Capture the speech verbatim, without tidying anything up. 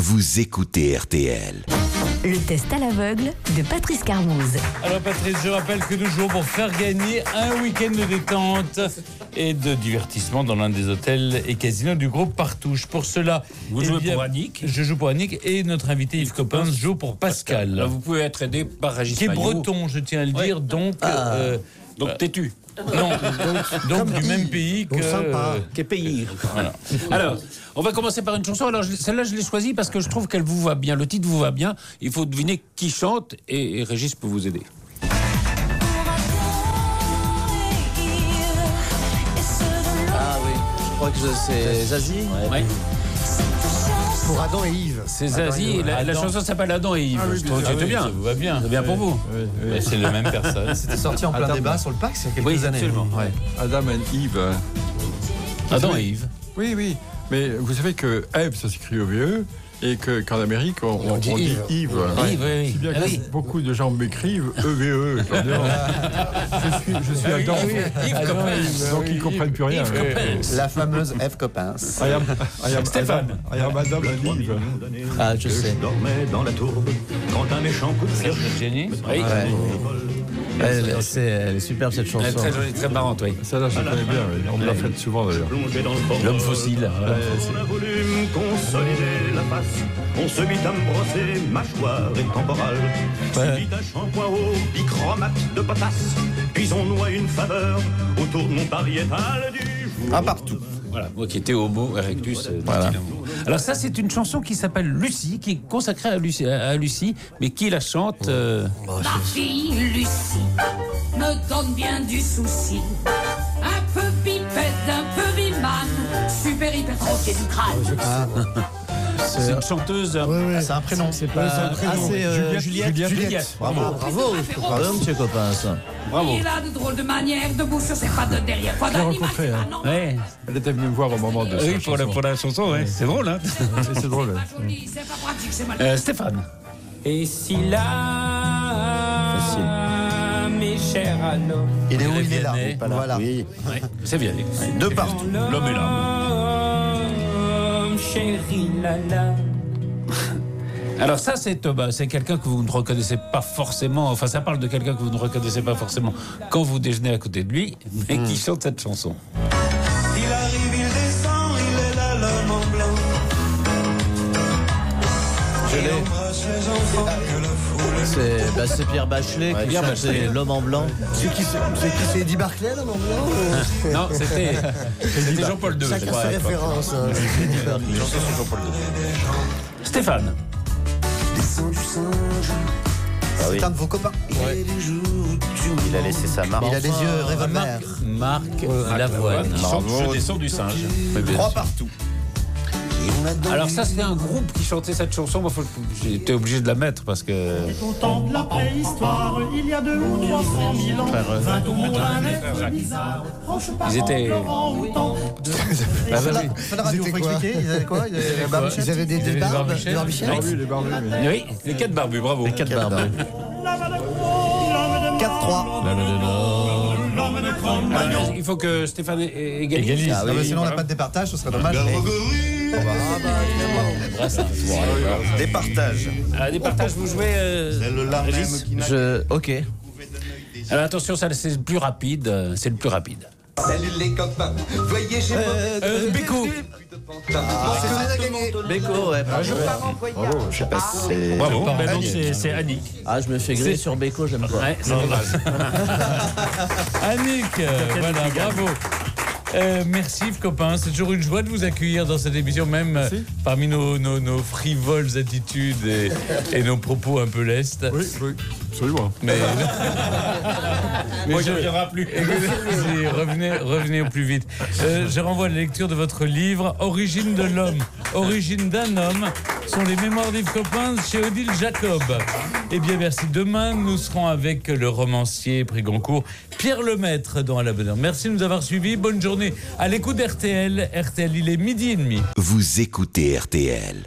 vous écoutez R T L. Le test à l'aveugle de Patrice Carmouze. Alors Patrice, je rappelle que nous jouons pour faire gagner un week-end de détente et de divertissement dans l'un des hôtels et casinos du groupe Partouche. Pour cela, vous eh jouez bien, pour Annick. Je joue pour Annick et notre invité Yves Coppens joue pour Pascal. Alors, vous pouvez être aidé par Régis Qui est Maillot. breton, je tiens à le dire, ouais. donc... Ah. Euh, donc euh, têtu. Non, donc, donc du même pays que... sympa. Qu'est pays. Voilà. Alors, on va commencer par une chanson. Alors, je- celle-là, je l'ai choisie parce que je trouve qu'elle vous va bien. Le titre vous va bien. Il faut deviner qui chante et, et Régis peut vous aider. Ah oui, je crois que je- c'est Zazie. Ouais. Pour Adam et Yves. C'est Zazie. et La, la Adam. chanson s'appelle Adam et Yves. Ah oui, je trouve que ah c'était oui, bien. ça vous va bien. C'est bien pour vous. Mais c'est la même personne. C'était sorti en plein Adam. débat sur le Pax il y a quelques Oui, années. absolument. Ouais. Adam et Yves. Adam et Yves. Oui, oui. Mais vous savez que Ève, ça s'écrit O V E, et que, qu'en Amérique, on, on dit Yves. Yves. Yves, oui, oui. Si bien Ah que oui. beaucoup de gens m'écrivent E V E. Je, leur dis, je suis, je suis Adam. Yves Adam Coppens. et Yves. Donc ils ne comprennent plus rien. Yves Ouais. Coppens. La fameuse F. Coppens. I am, I am Stéphane. Adam, I am Adam and Yves. Ah, je sais. dormais dans la tourbe quand un méchant coup de Serge flèche Jenny. Oui. Ouais. Elle, c'est, elle est superbe cette chanson. Elle est très jolie, très marrante, oui. Ça, là, je connais bien. Oui. On me l'a fait souvent, d'ailleurs. plongé dans le port. L'homme fossile. On a voulu me consolider la face. On se mit à me brosser mâchoire et temporale. Suivi d'un shampoing au bichromate de potasse. Puis on noie une faveur autour de mon pariétal du jour. Un partout. Voilà, moi qui étais homo erectus. euh, Voilà. évidemment. Alors ça, c'est une chanson qui s'appelle Lucie, qui est consacrée à Lucie, à Lucie mais qui la chante euh, Ma fille Lucie me donne bien du souci. Un peu pipette, un peu bimane, super hyper troqué du crâne. c'est une chanteuse. euh, Ah, c'est un prénom. C'est pas. Ah, c'est euh, Juliette. Juliette. Juliette. Bravo. Bravo. Bravo, monsieur Coppens. Bravo. Il a de drôles de manières, de bouche, c'est pas de derrière. Pas l'ai rencontré, hein. Ouais. Elle était venue me voir au moment de Oui, sa pour la, chanson. pour la chanson, ouais. C'est drôle, hein. C'est c'est drôle. C'est pas pratique, c'est mal. Euh, Stéphane. Et si là, mes chers anneaux, Il est où il est là. Vianney. Voilà. Ouais, c'est bien. De partout. L'homme est là. l'homme chéri Lala. Alors ça, c'est euh, bah, c'est quelqu'un que vous ne reconnaissez pas forcément. Enfin, ça parle de quelqu'un que vous ne reconnaissez pas forcément quand vous déjeunez à côté de lui, mais qui chante cette chanson. Il arrive, il descend, il est là, l'homme en blanc. Je Il l'ai. embrasse les enfants que la foule. C'est, bah, c'est Pierre Bachelet qui Pierre chantait Bachelet. L'homme en blanc. C'est qui c'est c'est qui c'est Eddie Barclay là, non non Non, c'était c'était Jean-Paul deux. je Chacun crois. ses références. hein. Une chanson sur Jean-Paul deux. Stéphane. C'est un de vos copains. Il a laissé sa marque. Il a des yeux revolver. Marc Lavoine. Qui chante Je descends du singe. Trois partout. Alors ça, c'était un groupe qui chantait cette chanson. Moi, faut- j'étais obligé de la mettre parce que... Au temps de la préhistoire, il y a deux ou trois cent mille ans, vint au monde un être bizarre, proche Ils étaient- parent Laurent Bah, Fais la- oui. fais la radio Ils étaient pour quoi expliquer. Ils avaient quoi Ils avaient des quoi barbichettes. Ils avaient des Ils avaient des des barbes, barbichettes. des barbichettes. Barbus, les barbus. mais- Oui, les quatre barbus, bravo. Quatre barbes. quatre trois. Alors, il faut que Stéphane é- égalise. Égalise. Ah oui, sinon on n'a pas de départage, ce serait dommage. Départage. À des partages, vous jouez... euh, Régis. Je. Ok. Alors attention, ça c'est le plus rapide. euh, C'est le plus rapide. Salut les copains, voyez j'ai Euh, Béco. Béco, ouais. Bravo. Bravo, je sais pas. Bravo. Pardon, Ben non, Annick. c'est c'est Annick. Ah, je me fais griller sur Béco, j'aime pas. Ouais, c'est dommage. Annick, euh, voilà, bravo. Euh, merci Yves Coppens, c'est toujours une joie de vous accueillir dans cette émission, même euh, parmi nos, nos, nos frivoles attitudes et, et nos propos un peu lestes. Oui, oui, absolument. Mais, mais Moi, je je ne reviendrai plus. Écoutez, revenez, revenez au plus vite. Euh, je renvoie à la lecture de votre livre Origine de l'homme, origine d'un homme, sont les mémoires d'Yves Coppens chez Odile Jacob. Eh bien, merci. Demain, nous serons avec le romancier prix Goncourt Pierre Lemaître dans À la bonne heure. Merci de nous avoir suivis. Bonne journée à l'écoute d'R T L. R T L, il est midi et demi. Vous écoutez R T L.